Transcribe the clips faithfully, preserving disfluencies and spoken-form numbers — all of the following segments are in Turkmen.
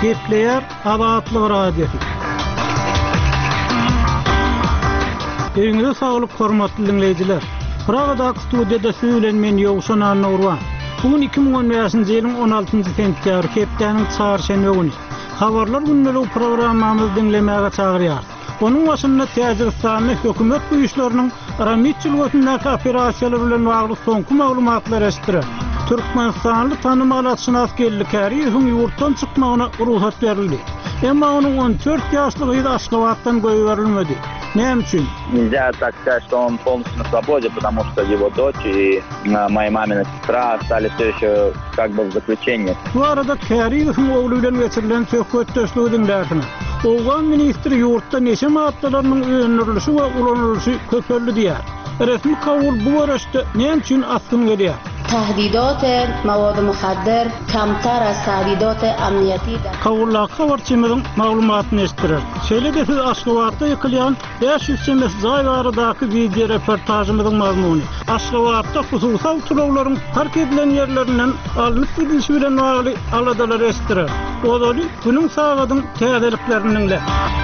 Gepleyer Azatlyk radiosu. Eýňe saglyk hormatly dinleýijiler. Pragada studiýada söýlenmen ýogşanan Nurwan. Bugün iki bin on beşinji ýylyň on altynjy sentýabr hepdeniň çarşembe güni. Habarlar günleri programmamyzy dinlemäge çagyrýar. Onun başynda Täjikistanyň hökümet güýçleriniň Ramitçilwetindäki operasiýalar bilen bagly soňky maglumatlar eşitdiler. Türkmenistanly tanymal atşynas gellikäri ýüzüň ýurtdan çykmagyna ruhsat berildi. Emma onuň on dört ýaşlygy Aşgabatdan goýberilmedi. Näme üçin? Нельзя так сказать, что он полностью на свободе, потому что его дочь и моя мамина сестра остались все еще как бы в заключении. Bu arada Kəriýewiň ogly bilen geçirilen söhbet döşlüğüdün därsine. Owgan ministri ýurtda neçe maddalarynyň öňürilişi we ulanylýşy köpelli diýär. Resmi kabul bu barada näme üçin askyn gelýär? تهدیدات مواد مخدر کمتر از تهدیدات امنیتی در Kawulla habarçymyň maglumatyny eşitdiler. Şeýle de Aşgabatda ýykylýan beş yüz çemes zaýgardaky video reportajymyň mazmuny. Aşgabatda hususal tulawlaryň park edilen ýerlerinden alynyp gidilişi bilen bagly aladalar eşitdiler. Odaly günüň sagadyň täzeliklerini.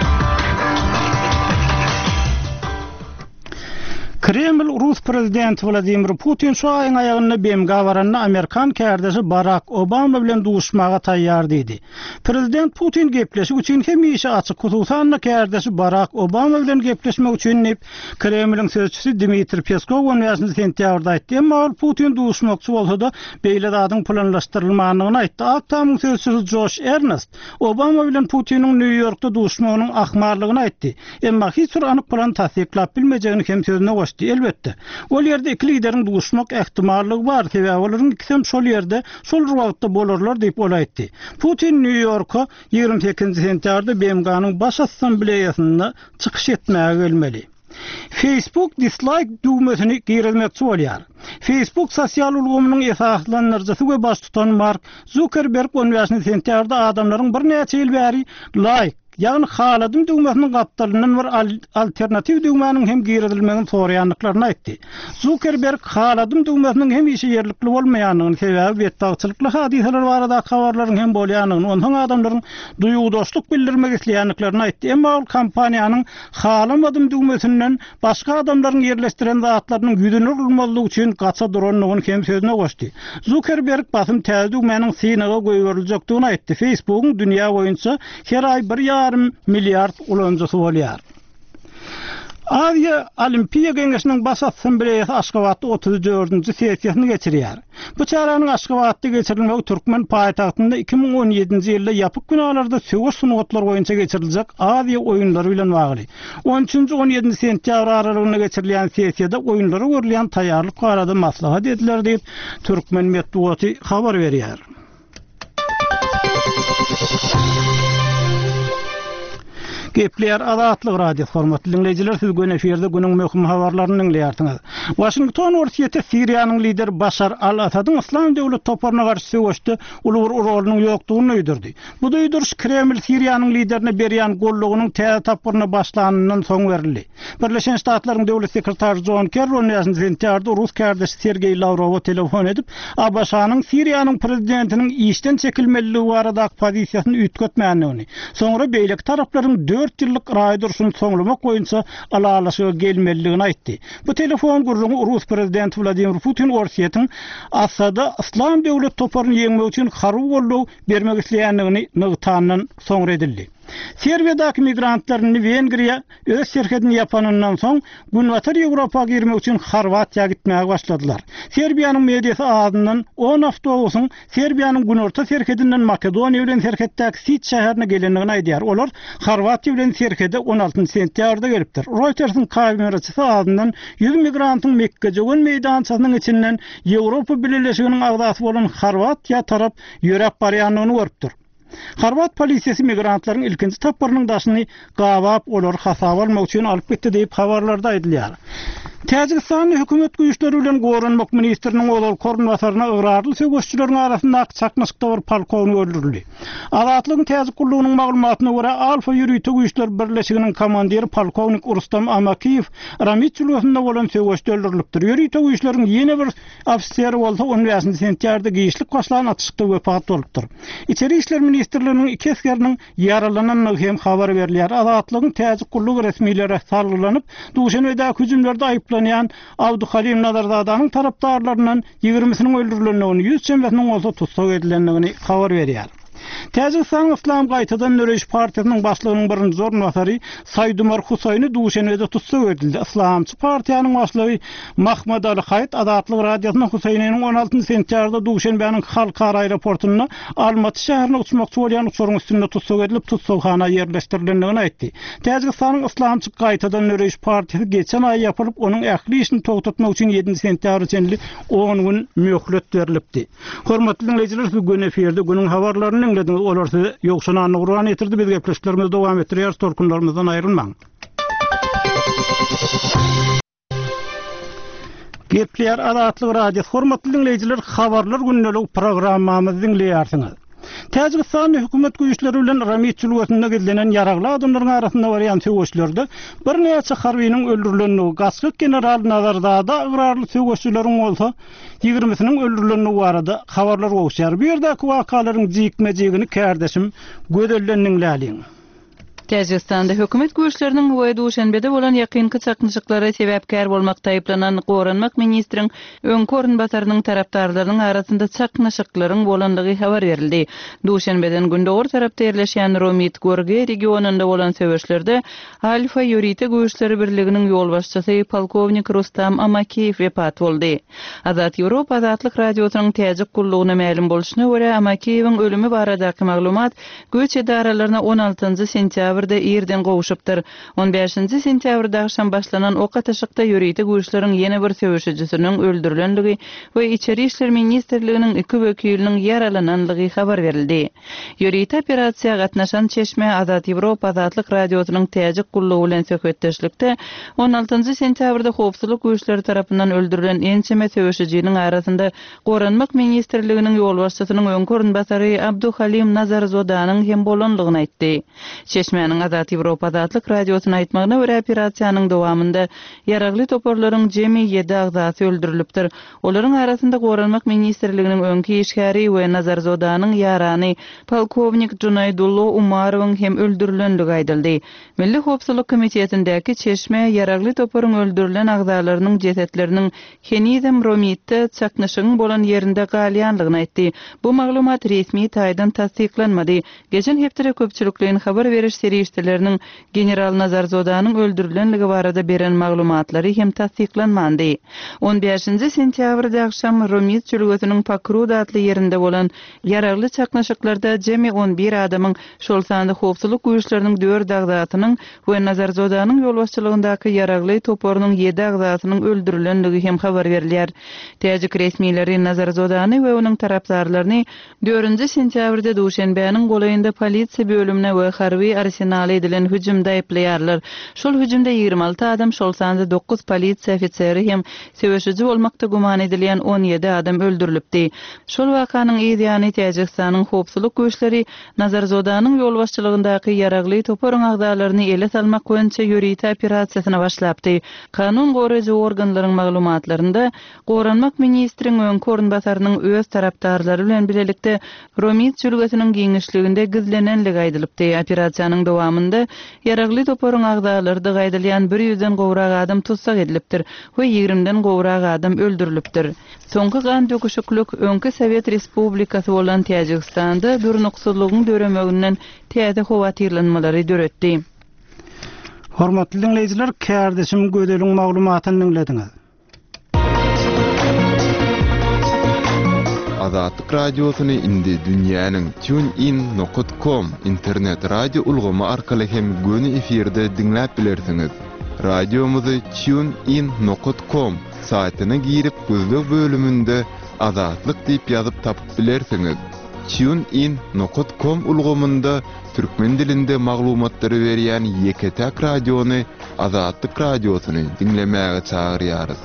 Kreml Rus prezidenti Vladimir Putin şu ayın ayağına B M G varanna Amerikan kärdesi Barack Obama bilen duşmaga taýýar dedi. Prezident Putin gepleşik üçin hemişe açyk hususanna kärdesi Barack Obama bilen gepleşmek üçin nep Kremlin sözçüsü Dmitri Peskov on beşinji sentýabrda aýtdy. Emma Putin duşmakçy bolsa-da beýle zadyň planlaşdyrylmagyny aýtdy. Aktamyň sözçüsü Josh Earnest Obama bilen Putiniň New Yorkda duşmagynyň ahmarlygyny aýtdy. Emma hiç bir anyk plan tasdiklap bilmejegini hem sözüne goşdy. Elbette. Ol ýerde iki lideriň duşmak ähtimallygy bar. Sebäbi olaryň ikisem şol ýerde, şol wagtda bolarlar diýip olaýdy. Putin New Yorka ýygrimi sekizinji sentýabrda B M G'nyň baş assambleýasynda çykyş etmäge gelmeli. Facebook dislike düwmesini girilmekçi bolýar. Facebook sosial ulgamynyň esaslanyrjysy we baş tutan Mark Zuckerberg on beşinji sentýabrda adamlaryň bir näçe ýyl bäri like ýagny haladym düwmesiniň gapdalynyň bir alternativ düwmeniň hem girilmegini soraýanlyklaryny aýtdy. Zuckerberg haladym düwmesiniň hem işi ýerlikli bolmaýanyny sebäbi betdagçylykly hadiseler barada habarlaryň hem bolýanyny, onuň adamlaryň duýgudoşluk bildirmek isleýänliklaryny aýtdy. Emma ol kompaniýanyň halamadym düwmesinden başga adamlaryň ýerleşdiren zatlarynyň ýüzüne urulmalygy üçin gaça duranlygyny hem sözüne goşdy. Zuckerberg basym täze düwmeniň synaga goýberilejekdigini aýtdy. Facebookyň dünýä boýunça her aý bir milyard ulanjysy bolýar. Aziya Olimpiya Geňeşiniň baş assambleýasy Aşgabatda otuz dördünji sessiýasyny geçirýär. Bu çaranyň Aşgabatda geçirilmegi Türkmen paýtagtynda iki bin on ýedinji ýylda ýapyk günahlarda söwüş sungatlar boýunça geçiriljek Aziya oýunlary bilen bagly. on üçünji on ýedinji sentýabr aralygyna geçirilýän sessiýada oýunlara görülýän taýýarlyk barada maslahat ediler diýip Türkmen medeniýeti habar berýär. Gepleyer Azatlyk radio formatly dinleyijiler, siz gün eferde günüň möhüm habarlaryny dinleýärsiňiz. Washington Orsiýete Siriýanyň lideri Başar al-Asadyň Islam döwlet toparyna garşy söwüşde uly bir rolunyň ýokdugyny öýdürdi. Bu öýdüriş Kreml Siriýanyň liderine berýän gollugynyň täze taparyna başlanandan soň berildi. Birleşen Ştatlaryň döwlet sekretary John Kerry on beşinji sentýabrda Rus kärdesi Sergey Lavrowa telefon edip Abaşanyň Siriýanyň prezidentiniň işden çekilmeligi barada pozisiýasyny üýtgetmänligini, soňra beýlek taraplaryň dört ýyllyk raýdurşuny soňlamak boýunça alalaşyga gelmeligini aýtdy. Bu telefon gurulmagy Rus prezidenti Vladimir Putin Orsiýetiň Asada Islam döwlet toparyny ýeňmek üçin harby golluk bermek isleýänligini nygtandan soňra edildi. Serbiýadaky migrantlaryny Wengriýa öz şerhetini ýapanyndan soň Günbatyr Ýewropaga girmek üçin Horwatiýa gitmäge başladylar. Serbiýanyň mediýasy adyndan on awtobusyň Serbiýanyň günorta şerhetinden Makedoniýa bilen şerhetdäki Sit şäherine gelenligini aýdýar. Olar Horwatiýa bilen şerhede on altynjy sentýabrda gelipdir. Reuters'ın kameraçysy adyndan yüz migrantyň Mekke jogan meýdançasynyň içinden Ýewropa Birleşiginiň agdasy bolan Horwatiýa tarap ýörep barýanlygyny görüpdir. Horvat polisiýasy migrantlaryň ilkinji taparynyň daşyny gabap olar hasap almak üçin alyp gitdi diýip habarlarda aýdylýar. Täjikistan hökümet güýçleri bilen Goranmak ministriniň olal korunwasaryna ıgrarly söwüşçüleriň arasynda çakmazykda bir polkownik öldürildi. Azatlygyň täze kullugynyň maglumatyna görä Alfa ýürüýte güýçler birleşiginiň komandiri polkownik Rustam Amakiýew Ramit çulgusynda bolan söwüşde öldürilipdir. Ýürüýte güýçleriň ýene bir ofiseri bolsa on beşinji sentýarda giýişlik başlanan atışykda wepat bolupdyr. İçeri işler ministrliginiň iki askeriniň ýaralananyny hem habar berilýär. Azatlygyň täze kullugy resmiýleri sargylanyp, duşanbede hüjümlerde ayıplanan Abduhalim Nazardadanyň tarapdarlarynyň ýigirmisiniň öldürilendigini, ýüz çembesiniň bolsa tutsak edilendigini habar berýär. Täjikistan Islam Gaýtadan Nöreş partiýasynyň başlygynyň birinji zorunwasary Saýdumar Husaýny duşanbede tutsak edildi. Islamçy partiýanyň başlygy Mahmud Ali Haýat Azatlyk radiosyna Husaýnyň on altyncı sentýarda duşanbeň halkara aeroportuna Almaty şäherine uçmakçy bolan uçuryň üstünde tutsak edilip tutsakxana ýerleşdirilendigini aýtdy. Täjikistanyň Islamçy Gaýtadan Nöreş partiýasy geçen aý ýapylyp onuň ähli işini togtatmak üçin ýedinji sentýar üçin on gün möhlet berilipdi. Hormatly dinleýijiler, bu gün eferde günüň habarlaryny dinlediniz. Olar size ýokşuna nurwan etirdi. Biz gepleşiklerimizi dowam etdirýär. Torkunlarymyzdan aýrylmaň. Gepler Azatlyk radio. Hormatly dinleýijiler, habarlar günnelik programmamyzy dinleýärsiňiz. Täjikistan hökümet güýçleri bilen Ramit çulgusynda gezlenen ýaragly adamlaryň arasynda barýan söwüşlerde bir näçe harbynyň öldürilenligi, Gaskyk general Nazardada ıgrarly söwüşçüleriň bolsa ýigirmisiniň öldürilenligi barada habarlar goýşýar. Bu ýerdäki wakalaryň jikmejigini kärdeşim gözellendiňläliň. Täjikistanda hökümet güýçleriniň we duşanbede bolan ýakynky çakmyşyklary sebäpkär bolmakda aýplanan Goranmak ministriň öňkörün basarynyň tarapdarlarynyň arasynda çakmyşyklaryň bolandygy habar berildi. Duşanbeden gündogor tarapda ýerleşýän Romit Gorge regionunda bolan söwüşlerde Alfa ýürüýte güýçleri birliginiň ýol başçysy polkownik Rustam Amakiýew wepat boldy. Azat Ýewropa Azatlyk radiosynyň täjik kullugyna ma'lum bolşyna görä Amakiýewiň ölümi baradaky maglumat güýç edaralaryna on altyncı sentýabr ýerden gowuşypdyr. on beşinji sentýabrda akşam başlanan ok ataşykda ýürüýte güýçleriň ýene bir söwüşçüsiniň öldürilenligi we içeri işler ministrliginiň iki wekiliniň ýaralananlygy habar berildi. Ýürüýte operasiýa gatnaşan Çeşme Azat Ýewropa Azatlyk radiosynyň täjik kullugy bilen söhbetdeşlikde on altyncı sentýabrda howpsuzlyk güýçleri tarapyndan öldürilen ençeme söwüşçüniň arasynda Goranmak ministrliginiň ýol başçysynyň öňkörün basary Abduhalim Nazarzodanyň hem bolanlygyny aýtdy. Çeşme Azat Ýewropa Azatlyk radiosyna aýtmagyna görä operasiýanyň dowamında ýaragly toporlaryň jemi ýedi agzasy öldürilipdir. Olaryň arasynda Goranmak ministrliginiň öňki işgäri we Nazarzodanyň ýarany polkownik Junaydullo Umarowyň hem öldürilenligi aýdyldy. Milli Howpsuzlyk komitetindäki Çeşme ýaragly toporyň öldürilen agzalarynyň jesetleriniň Henizem Romitde çaknyşygyň bolan ýerinde galýanlygyny aýtdy. Bu maglumat resmi taýdan tasdiklanmady. Geçen hepde köpçülikliň habar beriş serişlerinin General Nazarzodanyň öldürilenligi barada beren maglumatlary hem tasdiklanmady. on beşinji sentýabrda akşam Romit çulgusynyň Pakrud adly ýerinde bolan ýaragly çaknaşyklarda jemi on bir adamyň şol sanda howpsuzlyk güýçleriniň dört agzasynyň we Nazarzodanyň ýolbaşçylygyndaky ýaragly toporynyň ýedi agzasynyň öldürilenligi hem habar berilýär. Täjik resmiýetleri Nazarzodany we onuň tarapdarlaryny dördünji sentýabrda duşanbäniň golaýynda polisiýa bölümine we harby arsenaly edilen hüjümde aýplaýarlar. Şol hüjümde ýygrimi alty adam, şol sanda dokuz polisiýa ofiseri hem söwüşçü bolmakda guman edilen on ýedi adam öldürilipdi. Şol wakanyň ýa-ni Täjikistanyň howpsuzlyk güýçleri Nazarzodanyň ýolbaşçylygyndaky ýaragly toporyň agzalaryny ele salmak boýunça ýürüýte operasiýasyna başlapdy. Kanun goraýjy organlaryň maglumatlarynda Goranmak ministriň öňkörün basarynyň öz tarapdarlary bilen bilelikde Romit çulgusynyň giňişliginde gizlenenligi aýdylypdy. Operasiýanyň dowamında ýaragly toporyň agzalary gaýdylýan bir ýüzden gowrak adam tutsak edilipdir we ýigrimden gowrak adam öldürilipdir. Soňky gan döküşüklük öňki Sowet Respublikasy bolan Täjikistanda bir nuksuzlygyň döremeginden täze howatyrlanmalary döretdi. Hormatly dinleýijiler, kärdeşim gödeliň maglumatyny dinlediňiz. Azatlyk radiosyny indi dünýäniň TuneIn nokta com internet radio ulgamy arkaly hem göni efirde dinläp bilersiňiz. Radiomuzy TuneIn nokta com saýtyna girip gözlük bölümünde Azatlyk diýip ýazyp tapyp bilersiňiz. TuneIn nokta com ulgamynda türkmen dilinde maglumatlary berýän Yeketek radiony Azatlyk radiosyny dinlemäge çagyrýarys.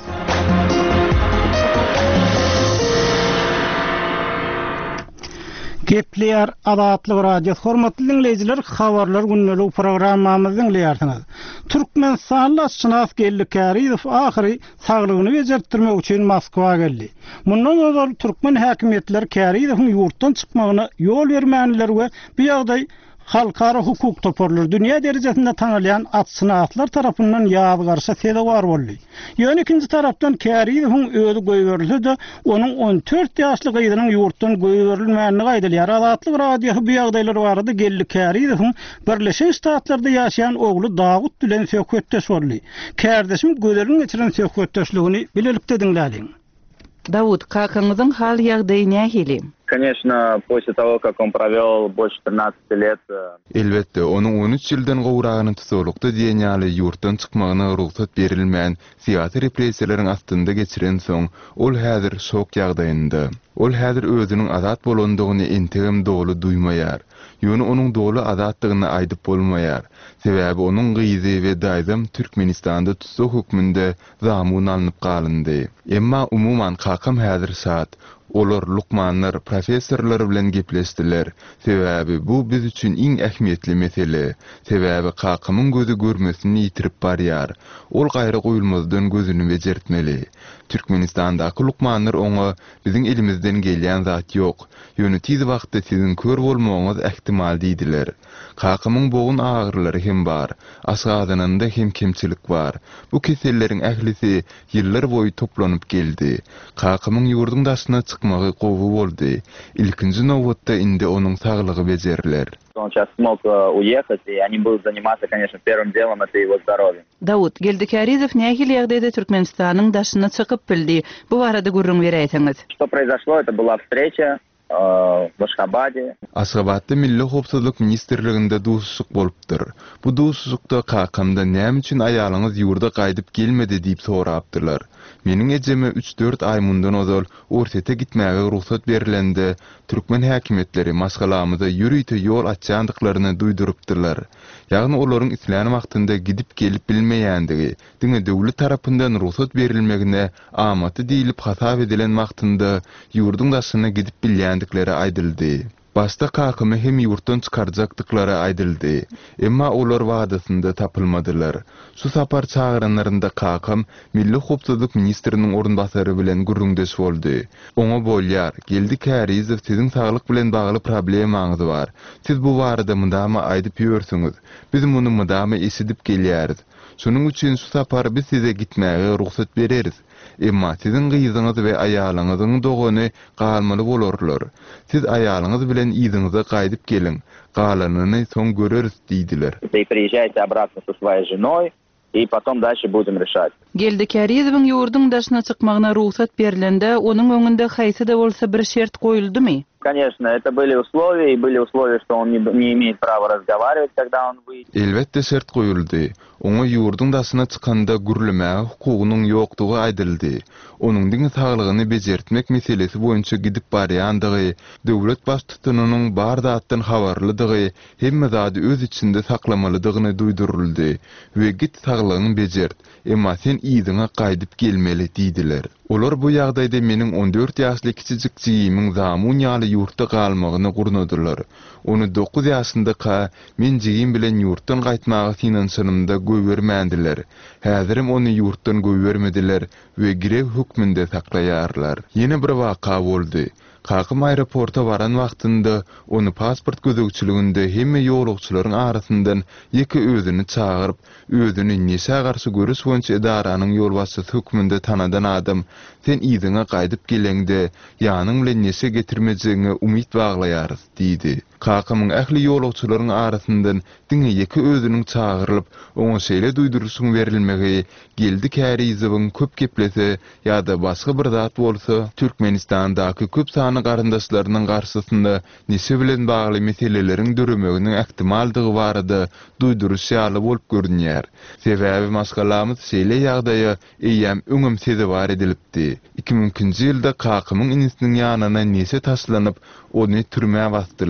Gepleýär Azatlyk radio hormatly dinleýijiler, habarlar günnelik programmamyzyň dinleýärsiňiz. Türkmenistanly Şynaz Gellikäriow ahyry saglygyny bejertdirmek üçin Moskwa geldi. Mundan öňe türkmen häkimetleri Käriowyň ýurtdan çykmagyna ýol bermänler we bu ýagdaý halkara hukuk toporlar dünya derejesinde tanılayan at sınavlar tarafından ýazygarşy tedawar boldy. Ýöne ikinji tarapdan Käriowyň öýdi goýberildi de onun on dört ýaşly gyzynyň ýurtdan goýberilmänini gaýdylýar. Azatlyk radio bu ýagdaýlar barada geldi. Käriowyň Birleşik Ştatlarda ýaşaýan ogly Dawud bilen söhbetdeş boldy. Kärdeşim gölerini geçiren söhbetdeşligini bilelikde dinlädiň. Дауд, какаңыздың хал ягдайы nähili? Конечно, после того, как он провел больше тринадцати лет... Elbette, onun on üç ýyldan gowragyny tutulukda diýen ýaly ýurtdan çykmagyna ruhsat berilmän siyasi repressiýalariň astynda geçiren soň, ol häzir şok ýagdaýynda. Ol häzir özüniň azat bolandygyny entegem dogly duýmaýar. Ýöne onuň dogly azatlygyny aýdyp bolmaýar. Sebäbi onuň gyzy we daýdam Türkmenistanda tutuk hukmynda zamun alınıp galyndy. Emma umuman kakam häzir saat. Olar lukmanlar, professorlar bilen gepleşdiler. Sebäbi bu biz üçin iň ähmiýetli mesele. Sebäbi kakymyň gözü görmesini ýitirip barýar. Ol gaýry goýulmazdan gözüni bejertmeli. Türkmenistandaky lukmanlar oňa biziň elimizden gelýän zat ýok. Ýöne tiz wagtda siziň kör bolmagyňyz ähtimal diýdiler. Kakymyň boğun ağrylary hem bar. Asgadynynda hem kemçilik bar. Bu keselleriň ählisi ýyllar boýy toplanyp geldi. Kakymyň ýurdun daşyna çykmagy gowy boldy. Ilkinji nowatda indi onuň saglygy bejerler. Он сейчас смог уехать, и они будут заниматься, конечно, первым делом это его здоровье. Дауд, Gellikäriow nähili ýagdaýda Türkmenistanyň daşyna çykyp bildi. Bu barada gurrun beräýsiňiz. Что произошло? Это была встреча в Ашхабаде. Aşgabatda Milli Howpsuzlyk Ministrliginde duşuşyk bolupdyr. Bu duşuşykda kakamda näme üçin aýalyňyz ýurda gaýdyp gelmedi diýip sorapdylar. Meniň ejeme üç dört ay mundan ozal ortete gitmäge ruhsat berilende türkmen häkimetleri maskalamyza ýürüýte ýol açýandyklaryny duýdurypdylar. Ýagny olaryň isläni wagtynda gidip gelip bilmeýändigi, diňe döwlet tarapyndan ruhsat berilmegine amaty diýilip hasap edilen wagtynda ýurdun daşyna gidip bilýändikleri aýdyldy. Başta kakymy hem ýurtdan çykarjakdyklary aýdyldy. Emma olar wagtynda tapylmadylar. Şu sapar çağıranlarında kakam Milli Howpsuzlyk Ministriniň orunbasary bilen gurrundeş boldy. Oňa bolýar, geldi Käriow siziň saglyk bilen bagly problemaňyz bar. Siz bu barada mydama aýdyp ýörsiňiz. Biz muny mydama eşidip gelýäris. Şunuň üçin şu sapar biz size gitmäge ruhsat bereriz. Emma siziň gyzyňyz we aýalyňyzyň dogany galmaly bolarlar. Siz aýalyňyz bilen ýyzyňyza gaýdyp geliň. Galanyny soň göreriz diýdiler. И приезжайте обратно со своей женой, и потом дальше будем решать. Gellikäriowyň ýurdun daşyna çykmagyna ruhsat berilende onuň öňünde haýsy da bolsa bir şert goýuldymy? Конечно, это были условия, и были условия, что он не, не имеет права разговаривать, когда он выйдет. Elbette şert goýuldy. Oňa ýurdun daşyna çykanda gürlemäge hukugynyň ýokdugy aýdyldy. Onuň diňe saglygyny bejertmek meselesi boýunça gidip barýandygy, döwlet baş tutunynyň bar zatdan habarlydygy, hemme zady öz içinde saklamalydygyny duýduruldy. We git saglygyny bejert, emma sen ýyzyňa gaýdyp gelmeli diýdiler. Olar bu ýagdaýda meniň on dört ýaşly kiçijik jiýimiň zamun ýaly ýurtda galmagyny gurnadylar. Onu dokuz ýaşynda ka men jiýim bilen ýurtdan gaýtmagy finansiýanymda göýbermändiler. Häzirim onu ýurtdan göýbermediler we girew hukmynda saklaýarlar. Ýene bir waka boldy. Kakym aeroporta baran wagtynda onu pasport gözegçiliginde hemme ýolugçylaryň arasyndan ýeki özüni çagyryp, özüni näçe garşy görüş boýunça edaranyň ýolbaşçysy hukmynda tanadan adam sen ýyzyňa gaýdyp geleňde ýanyň bilen näçe getirmejiňe umyt baglaýarys diýdi. Kakymyň ähli ýolugçylaryň arasyndan diňe ýeki özüniň çagyrylyp, oňa şeýle duýdurusyň berilmegi geldi Käriowyň köp geplese ýa-da başga bir zat bolsa Türkmenistandaky köp sany garyndaşlarynyň garşysynda näçe bilen bagly meseleleriň dürümeginiň ähtimaldygy barada duýduruş ýaly bolup görünýär. Sebäbi maskalamyz şeýle ýagdaýa eýem öňüm sezi bar edilipdi. iki mingkinji ýylda kakymyň inisiniň ýanyna näçe taşlanyp, ony türmäge basdylar.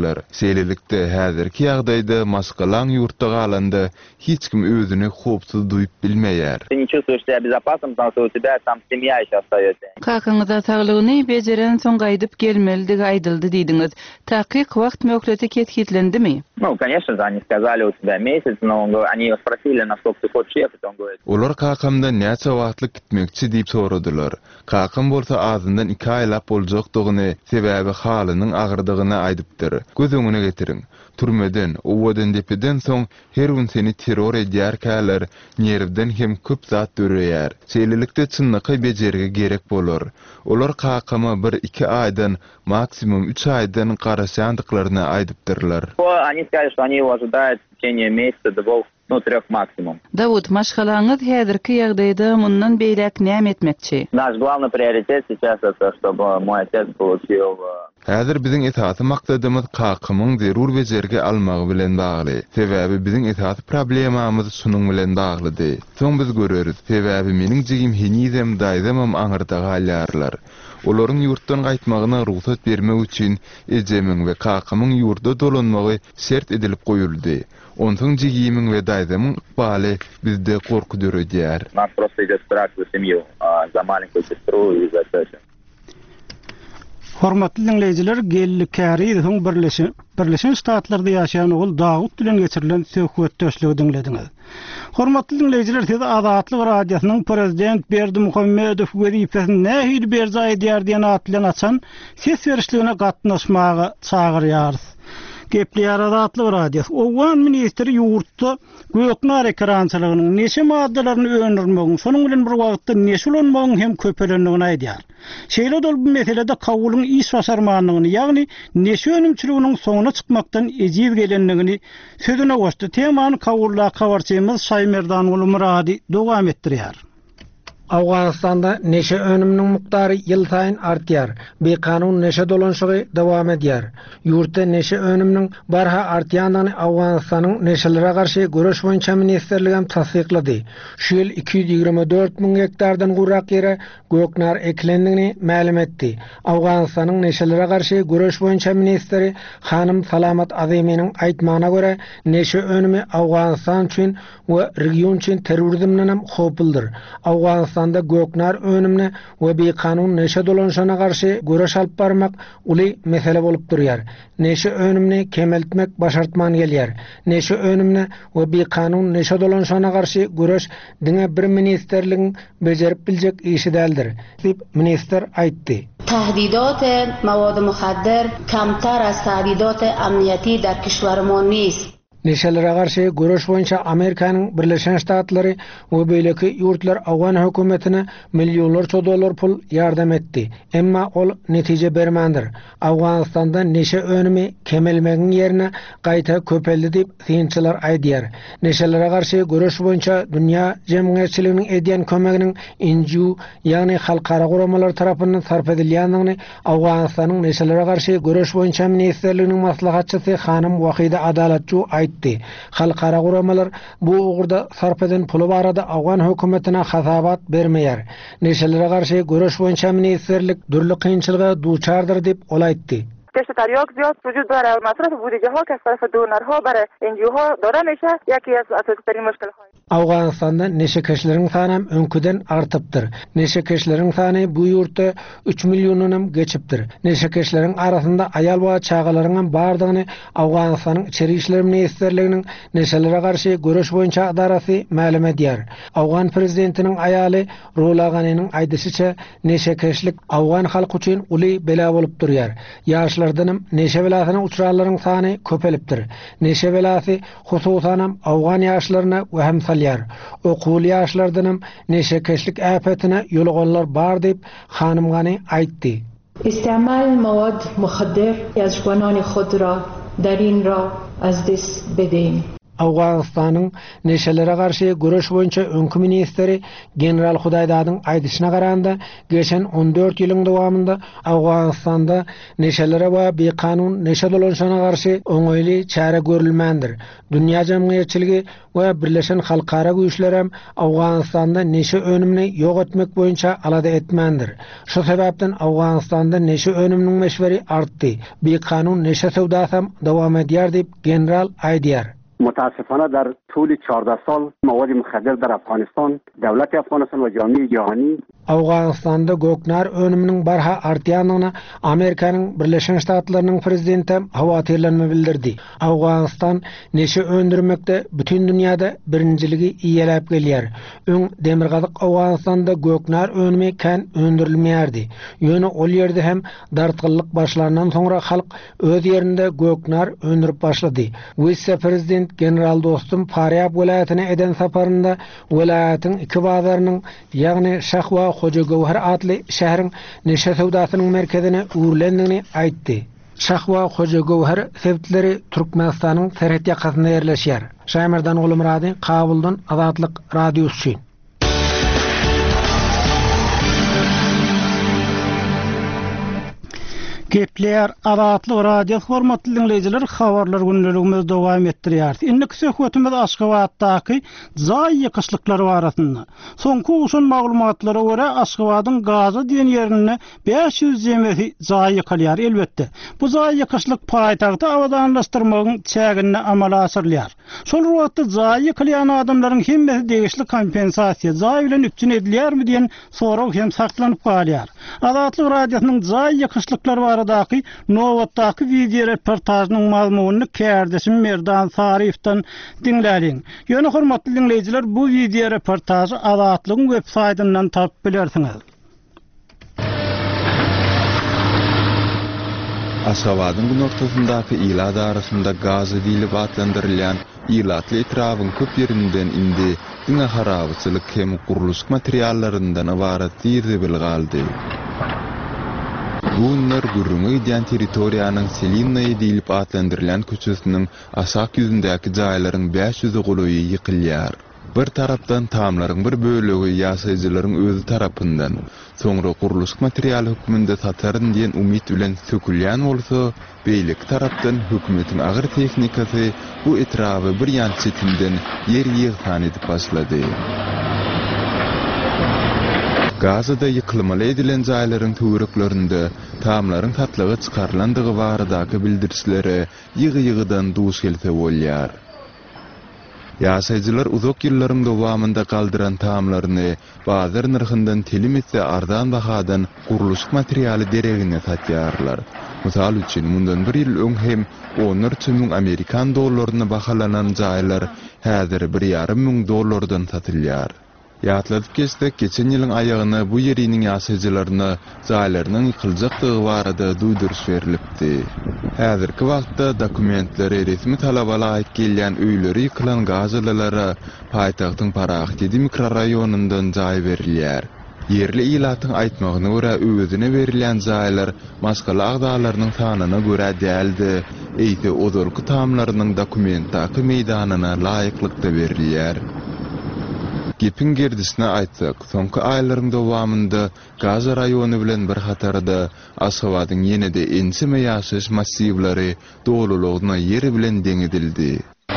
Seylelikde häzirki ýagdaýda maskalan ýurtda galanda hiç kim özüni hopsuz duýup bilmeýär. Ты не чувствуешь себя безопасным, потому что у тебя там семья ещё остаётся. Kakanıza saglygyny bejeren soň gaýdyp gelmeli aýdyldy diýdiňiz. Takyk wagt möhleti ketkitlendimi? Ну, конечно же, они сказали, у тебя месяц, но он говорит, они его спросили, насколько ты хочешь ехать, он говорит. Olar kakamda näçe wagtlyk gitmekçi diýip soradylar. Kakam bolsa azyndan iki aýlap boljakdygyny, sebäbi halynyň agyrdygyny aýdypdyr. Göz öňüne getirin. Türmeden, owadan depeden soň her gün seni terror edýärkäler, nerwden hem köp zat döreýär. Şeýlelikde çynlyky bejerge gerek bolar. Olar kakama bir iki aýdan, maksimum üç aýdan garaşandyklaryny aýdypdyrlar. Они сказали, что они его ожидают в течение месяца, двух, ну, трех максимум. Davut, maşgalaňyz häzirki ýagdaýda mundan beýlek näme etmekçi? Наш главный приоритет сейчас это, чтобы мой отец получил... Häzir biziň esasy maksadymyz kakymyň zerur bejerge almagy bilen bagly. Sebäbi biziň esasy problemamyz şunuň bilen baglydy. Soň biz göreriz, sebäbi meniň jigim henizem daýzamam aňyrda galýarlar. Olaryň ýurtdan gaýtmagyna ruhsat bermek üçin ejemiň we kakymyň ýurtda dolanmagy şert edilip goýuldy. Onsoň jigimiň we daýzamyň ykbaly bizde korku döredýär. Нас просто идет страх за семью, за маленькую сестру и за тещу. Hormatly dinleyijiler, gelli käri soň birleşen Birleşen Ştatlarda ýaşaýan ol Dawud bilen geçirilen söhbetdeşligi dinlediňiz. Hormatly dinleyijiler, siz Azatlyk radiosynyň prezident Berdimuhammedow wezifesini nähili berza edýär diýen at bilen açan ses berişligine gatnaşmagy çagyrýarys. Gepleýär Azatlyk radiosu. Owan ministri ýurtda göknar ekrançylygynyň neçe maddalaryny öňürmegiň, şonuň bilen bir wagtda neçe ulanmagyň hem köpelendigini aýdýar. Şeýle dol bu meselede kawulyň iş basarmanlygyny, ýagny neçe önümçiliginiň soňuna çykmakdan ejip gelenligini sözüne goşdy. Temany kawulla kawarçymyz Saýmerdan uly Murady dowam etdirýär. Awganistanda neşe önümünün muqdary yıl saýyn artýar. Bekanun neşe dolanşygy dowam edýär. Ýurtda neşe önümünün barha artýandygyny Awganistanyň neşelere garşy göreş boýunça ministerligem tasdiklady. Şu ýyl iki yüz ýigirme dört miň hektardan gurak ýere göknar eklendigini ma'lum etdi. Awganistanyň neşelere garşy göreş boýunça ministeri Hanym Salamat Azeminiň aýtmagyna görä, neşe önümi Awganistan üçin we region üçin terrorizmden hem hopuldyr. Awganistan da göknar önümne we bir kanun neşe dolanşana garşy göreş alyp barmak uly mesele bolup durýar. Neşe önümni kemeltmek başartman gelýär. Neşe önümne we bir kanun neşe dolanşana garşy göreş diňe bir ministerligiň bejerip biljek işi däldir, diýip minister aýtdy. تهدیدات مواد مخدر کمتر از تهدیدات امنیتی در کشورمان نیست. Neşelere garşy göreş boýunça Amerikanyň Birleşen Ştatlary we beýleki ýurtlar Awgan hökümetine milliónlarça dollar pul ýardam etdi. Emma ol netije bermendir. Awganistanda neşe önümi kemelmegiň ýerine gaýta köpeldi diýip synçylar aýdýar. Neşelere garşy göreş boýunça dünýä jemgyýetçiliginiň edýän kömeginiň N G O ýagny halkara guramalar tarapyndan sarf edilýändigini Awganistanyň neşelere garşy göreş boýunça ministerliginiň maslahatçysy Hanym Wahida Adalatçy aýtdy. Halkara guramalar bu ugurda sarf eden pulu barada Awgan hökümetine hasabat bermeýär. Neşelere garşy göreş boýunça ministerlik dürli kynçylyga duçardyr diýip olaýtdy. تشتریات زیاد وجود داره و مصرف بودجه ها که از طرف دونرها برای انجیو ها داده میشه یکی از اساسی‌ترین مشکل های Awganistanda neşekeşleriň sany öňküden artypdyr. Neşekeşleriň sany bu ýurtda üç millionyny geçipdir. Neşekeşleriň arasynda aýal we çagalaryň hem bardygyny Awganistanyň içeri işler ministerliginiň neşelere garşy göreş boýunça adarasy ma'lum edýär. Awgan prezidentiniň aýaly Rola Ganinyň aýdysyça neşekeşlik Awgan halky üçin uly bela bolup durýar. Ýaşlardan hem neşe belasyna uçrallaryň sany köpelipdir. Neşe belasy hususan Awgan ýaşlaryna we hem okul ýaşlardan hem neşekeşlik äpetine ýolgonlar bar diýip Hanym Gany aýtdy. استعمال مواد مخدر از جوانان خود را در این راه از دست بدهیم. Awganistanyň neşelere garşy görüş boýunça öňkü ministri general Hudaýdadyň aýdyşyna garanda geçen on dört ýylyň dowamında Awganistanda neşelere we bekanun neşe dolanşana garşy oňoýly çäre görülmändir. Dünýä jemgyýetçiligi we Birleşen Halkara güýçler hem Awganistanda neşe önümini ýok etmek boýunça alada etmändir. Şu sebäpden Awganistanda neşe önüminiň meşberi artdy. Bekanun neşe sowdasy dowam edýär diýip general aýdýar. متاسفانه در طول چهارده سال مواد مخدر در افغانستان دولت افغانستان و جامعه جهانی Awganistanda göknar önüminiň barha artýanyna Amerikanyň Birleşen Ştatlarynyň prezidenti hawatirlenme bildirdi. Awganistan neşe öndürmekde bütün dünýäde birinciligi iýelep gelýär. Öň demirgazyk Awganistanda göknar önümi kän öndürilmeýärdi. Ýöne ol ýerde hem dartgyllyk başlandan soňra halk öz ýerinde göknar öndürüp başlady. Wisse prezident general dostum Faryab welaýatyna eden saparynda welaýatyň iki bazarynyň ýagny Şahwa Hoca Gowhar adly şähriň neşe sowdasynyň merkezine uğurlendigini aýtdy. Şahwa Hoca Gowhar sebitleri Türkmenistanyň serhet ýakasynda ýerleşýär. Şaýmardan Ulum Rady, Kabuldan Azatlyk radiosu. Gepler Azatlyk radio hormatly dinleýijiler, habarlar günlerimiz dowam etdirýär. Innik söhbetimiz Aşgabatdaky zaý ýykyşlyklar barasynda. Soňky usun maglumatlary görä Aşgabatyň gazy diýen ýerini beş ýüz jemesi zaý ýykylýar elbetde. Bu zaý ýykyşlyk paýtagty awadanlaşdyrmagyň çägine amala asyrlýar. Şol wagtda zaý ýykylýan adamlaryň hemmesi degişli kompensasiýa zaý bilen üpçün edilýärmi diýen sorag hem saklanyp galýar. Azatlyk radiosynyň zaý ýykyşlyklar Daky Nowatdaky video reportajynyň mazmunyny kärdeşim Merdan Sarifdan dinlädiň. Ýöne hormatly dinleýijiler, bu video reportajy Azatlygyň web saýtyndan tapyp bilersiňiz. Aşgabatyň gün ortasyndaky ýyllar arasynda gazy diýilip atlandyrylýan ýylatly etrawyň köp ýerinden indi diňe harabyçylyk hem guruluş materiallaryndan ibaret ýerde bilgaldy. Bunlar gürrüňe giden territoriýanyň Selinnaý diýilip atlandyrılan köçesiniň aşak ýüzündäki jaýlaryň beş ýüzi golowy ýykylýar. Bir tarapdan tamlaryň bir bölegi ýasaýjylaryň özü tarapyndan, soňra guruluş materialy hökmünde sataryn diýen umyt bilen sökülýän bolsa, beýlik tarapdan hökümetiň agyr tehnikasy bu etrawy bir ýan çetinden ýer ýygan edip başlady. Gazada yıkılmaly edilen jaýlaryň töwereklerinde tamlaryň tatlygy çykarlandygy baradaky bildirisleri ýygy-ýygydan duş gelse bolýar. Ýasaýjylar uzak ýyllaryň dowamında galdyran tamlaryny bazar narhyndan telimetse ardan bahadan guruluş materialy deregine satýarlar. Mysal üçin mundan bir ýyl öň hem on üç ming Amerikan dollaryna bahalanan jaýlar häzir bir ýarym ming dollardan satylýar. Ýatladyp geçsek, geçen ýylyň aýagyna bu ýeriniň ýasaýjylaryna jaýlarynyň ýykyljakdygy barada duýduruş berilipdi. Häzirki wagtda dokumentleri resmi talabala aýt gelýän öýleri ýykylan gazylara paýtagtyň Paraxtedi mikroraýonundan jaý berilýär. Yerli ýylatyň aýtmagyna görä özüne berilýän jaýlar maskala agdalarynyň sanyna görä däldi. Eýte ozolky tamlarynyň dokumentdaky meýdanyna laýyklykda berilýär. Gepin gerdisine aýtsak, soňky aýlaryň dowamında Gaza raýony bilen bir hatarda Aşgabatyň ýene-de ensime ýaşaş massiwlary dolulugyna ýeri bilen deňedildi.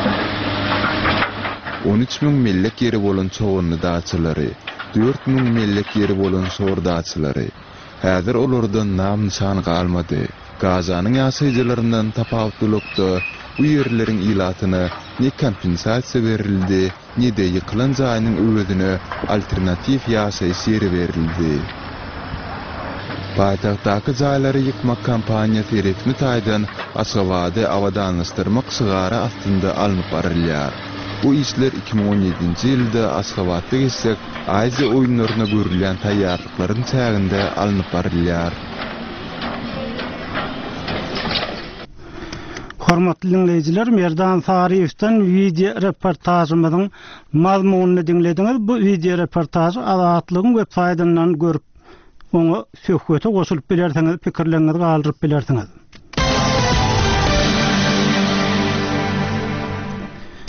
on üç ming mellek ýeri bolan çoğunly daçylary, dört ming mellek ýeri bolan sordaçylary. Häzir olardan nam nişan galmady. Gazanyň ýaşaýjylaryndan tapawutlykda bu ýerleriň ýylatyna ne kompensasiýa berildi, ne de ýykylan jaýynyň özüne alternativ ýaşaýyş ýeri berildi. Paýtagtdaky jaýlary ýykmak kampaniýasy resmi taýdan Aşgabady awadanlaşdyrmak sygara astynda alınıp barylýar. Bu işler iki ming on ýedinji ýylda Aşgabatda geçsek, Aýsia oýunlaryna görülen taýýarlyklaryň çäginde alınıp barylýar. Hormatly dinleyijiler, Merdan Sarifdan video reportajymyzyň mazmunyny dinlediňiz. Bu video reportajy Azatlygyň web saýtyndan görüp, oňa söhbete goşulyp bilersiňiz, pikirlerinizi galdyryp bilersiňiz.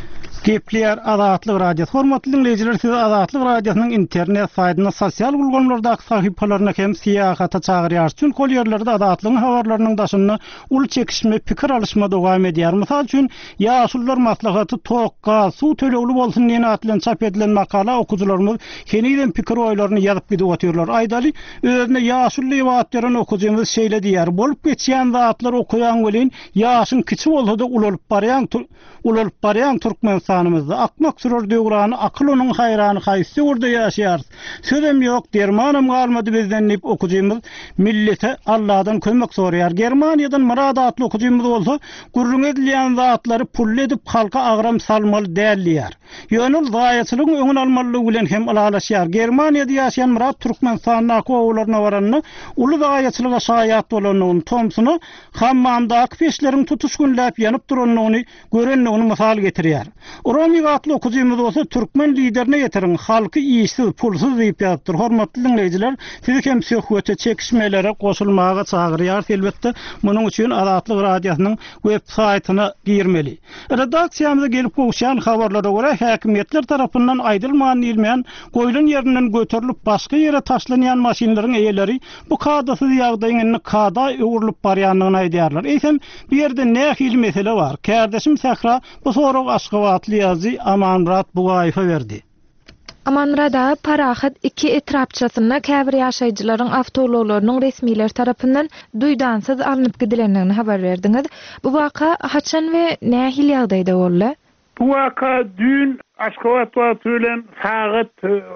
Gepler Azatlyk Radiosu. Hormatly dinleyijiler, siz Azatlyk Radiosynyň internet saýtyna, sosial gulgamlardaky sahypalaryna hem siýahata çagyrýar. Çünki kol ýerlerde Azatlygyň habarlarynyň daşyny ul çekişme, pikir alışma dowam edýär. Mysal üçin, ýaşullar maslahaty tokga, suw tölegli bolsun diýen atlan çap edilen makala okujularymyz keniden pikir oýlaryny ýazyp gidip otyrlar. Aýdaly özüne ýaşully ýewatlaryny okujymyz şeýle diýär. Bolup geçýän zatlar okuyan welin ýaşyň kiçi bolsa da ululup barýan ululup barýan Türkmenistanyňyzda akmak sürür döwrany akyl onuň haýrany haýsy urda ýaşaýar. Sözüm ýok, dermanam galmady bizden dip okujymyz millete Allahdan kömek soraýar. Germaniýadan Murad atly okujymyz bolsa, gurrun edilýän zatlary pull edip halka agram salmaly dälýär. Ýönül zaýaçylygyň öňüne almalylygy bilen hem alalaşýar. Germaniýada ýaşaýan Murad Türkmenistanyň owlaryna baranny uly zaýaçylyga şaýat bolanyny Tomsuny hammamdaky peşleriň tutuşgunläp ýanyp duranyny görenligini mysal getirýär. Romi atly okujymyz bolsa türkmen liderine ýetirin halky iýsiz, pulsuz diýip ýatyr. Hormatly dinleyijiler, sizi hem söhbete çekişmelere goşulmaga çagyrýar. Elbetde munyň üçin Azatlyk Radiosynyň web saýtyna girmeli. Redaksiýamyza gelip goşan habarlara görä häkimetler tarapyndan aýdylman ilmeýän goýulun ýerinden göterilip başga ýere taşlanýan maşinlaryň eýeleri bu kadasyz ýagdaýyny kada öwrülip barýanlygyny aýdýarlar. Eýsem bir ýerde nähil mesele bar. Kärdeşim Sahra bu sorag Aşgabatly ýazy Amanrat Bugaýewa berdi. Amanrada parahat iki etrapçasyna käbir ýaşaýjylaryň awtologlarynyň resmiler tarapyndan duýdansyz alınıp gidilendigini habar berdiňiz. Bu waka haçan we nähil ýagdaýda boldy? Bu waka dün Aşgabat wagty bilen sagat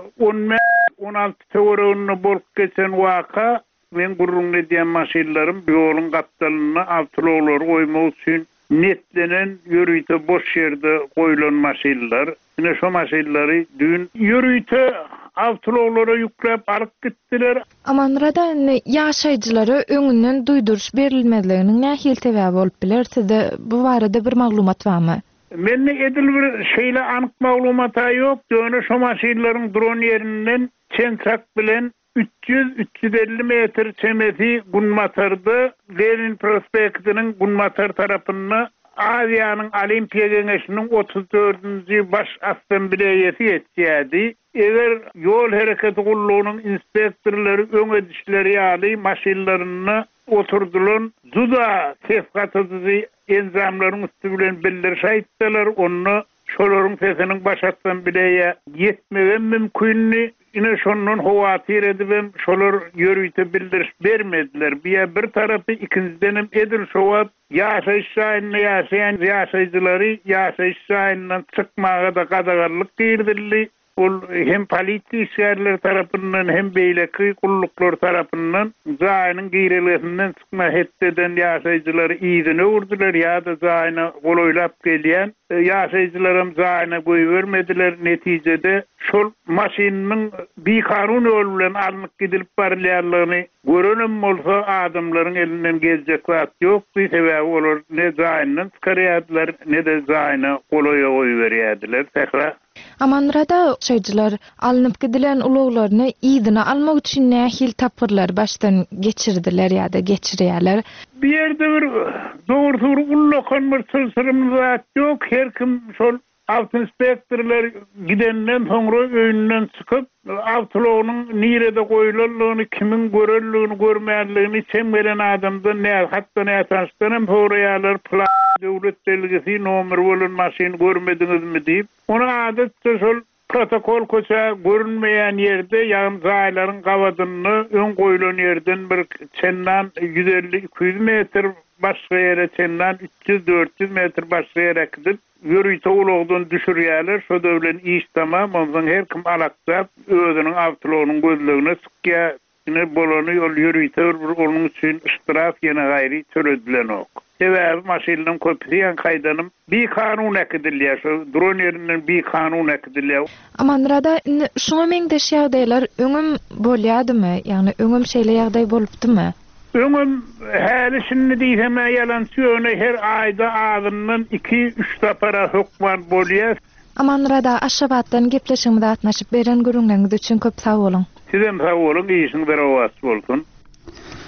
on alty töwereginde bolup geçen waka, men gurrun edýän maşinlarym ýolun gatdalyna awtologlary goýmak üçin netlenen ýörüýte boş ýerde goýulan maşinlar. Ine şo maşinlary dün ýörüýte awtologlary ýüklep alyp gitdiler. Amanrada ýaşaýjylary öňünden duýduruş berilmediliginiň nähil sebäbi bolup bilersizde bu barada bir maglumat barmy? Men edil bir şeýle anyk maglumat ýok. Döne şo maşinlaryň dron ýerinden çençak bilen üç yüz üç yüz elli metr çemeti Gunmatar'da Lenin prospektinin Gunmatar tarafına Aziýanyň Olimpiya Geňeşiniň otuz dördünji baş assambleýasy etýärdi. Eger ýol hereketi gullugynyň inspektorlary öň edişleri ýaly maşinlaryny oturdular. Juda tefkatyzy enzamlaryň üstü bilen bildiriş aýtdylar. Onu şolaryň sesiniň baş assambleýa ýetmegen mümkinni ine şonun howatyr edibem şolar ýörüýte bildiriş bermediler. Bir bir tarapy ikincidenem edil şowat ýaşaýyş şaýyny ýaşaýan ýaşaýjylary ýaşaýyş şaýyndan çykmaga da gadagarlyk girdiler. Ol hem polisiýa şäherler tarapyndan hem beýleki gulluklar tarapyndan zaýynyň girilesinden çykma hetden ýaşaýjylary ýygyny urdular ýa-da zaýyny goloýlap gelýän ýaşaýjylarym zaýyna goýbermediler. Netijede şol maşinyň bir kanun ýol bilen alınıp gidilip barýarlygyny görenem bolsa adamlaryň elinden gezjek wagt ýok. Bu sebäbi olar ne zaýyny çykarýardylar ne de zaýyny goloýa goýberýärdiler. Tekrar Amanrada şeýjylar alınıp gidilen uluglaryny ýygyny almak üçin nähil tapyrlar başdan geçirdiler ýa-da geçirýärler. Bir ýerde bir dogry ullakan bir sylsyrymyz ýok. Her kim şol awtoinspektorlar gidenden soňra öýünden çykyp awtologynyň nirede goýulanlygyny, kimin görelligini, görmäänligini çemgelen adamdan näme hatda näme taşdanam soraýarlar. Plan döwlet belgesi nomer bolan maşin görmediňizmi diýip. Ona adatda şol protokol koça görünmeýän ýerde ýagym zaýlaryň gawadyny öň goýulan ýerden bir çendan yüz elli iki yüz metr başga ýere çendan üç yüz dört yüz metr başga ýere gidip ýörüýte ulugdan düşürýärler. Şo bilen iş tamam. Ondan her kim alaksap özüniň awtologynyň gözlegine sykýa ine bolany ýol ýörüýte onun üçin iştirak ýene gaýry töredilen ok. Sebäbi maşinlaryň köpüýän kaýdanym bir kanun ekdilýär. Şo dron ýerinden bir kanun ekdilýär. Amanrada şuňa meňdeş ýagdaýlar öňüm bolýadymy? Ýagny öňüm şeýle ýagdaý bolupdymy? Öňüm häli şinni diýsem ýalan söýne her aýda adamdan iki üç tapara hökman bolýar. Amanrada Aşgabatdan gepleşigimizde atnaşyp beren görüňleriniz üçin köp sag bolun. Sizem sag bolun, iýişiň bir owas bolsun.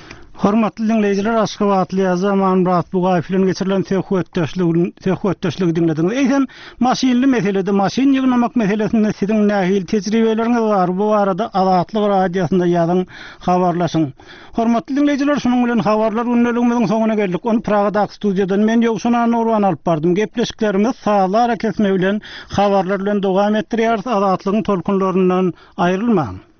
Hormatly dinleyijiler, Aşgabatly zaman Murat Bugayew bilen geçirilen töhwetdeşligi töhwetdeşligi dinlediňiz. Eýsem, maşinli meselede, maşin ýygnamak meselesinde siziň nähil tejribeleriňiz bar? Bu arada Azatlyk radiosunda ýazyň, habarlaşyň. Hormatly dinleyijiler, şonuň bilen habarlar ünneligimiziň soňuna geldik. Onu Pragada studiýadan men Ýogşan Nurwan alyp bardym. Gepleşiklerimiz sağlar kesme bilen habarlar bilen dowam etdirýär. Azatlygyň tolkunlaryndan aýrylmaň.